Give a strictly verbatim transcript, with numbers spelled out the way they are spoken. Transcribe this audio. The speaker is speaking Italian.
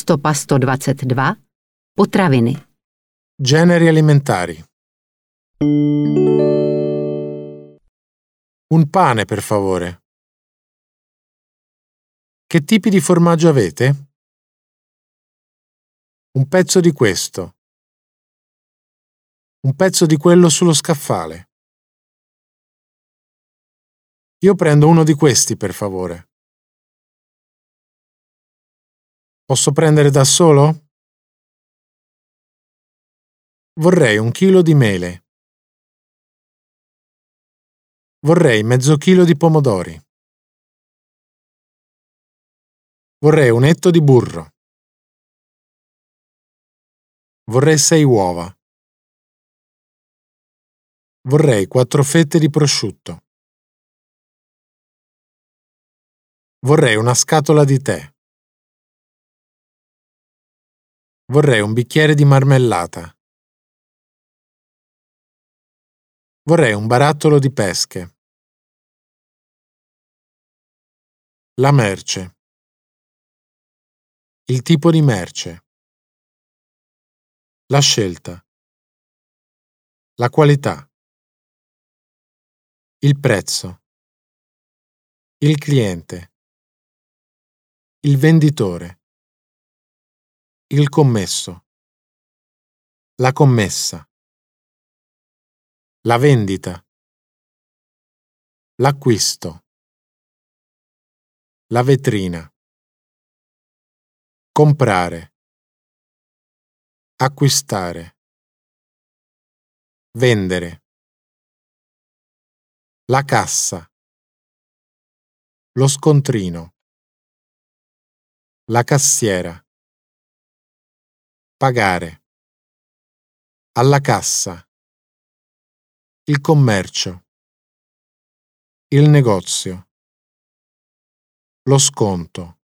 Stopa sto dvacet dva. Potraviny. Generi alimentari. Un pane, per favore. Che tipi di formaggio avete? Un pezzo di questo. Un pezzo di quello sullo scaffale. Io prendo uno di questi, per favore. Posso prendere da solo? Vorrei un chilo di mele. Vorrei mezzo chilo di pomodori. Vorrei un etto di burro. Vorrei sei uova. Vorrei quattro fette di prosciutto. Vorrei una scatola di tè. Vorrei un bicchiere di marmellata. Vorrei un barattolo di pesche. La merce. Il tipo di merce. La scelta. La qualità. Il prezzo. Il cliente. Il venditore. Il commesso. La commessa. La vendita. L'acquisto. La vetrina. Comprare. Acquistare. Vendere. La cassa. Lo scontrino. La cassiera. Pagare. Alla cassa. Il commercio. Il negozio. Lo sconto.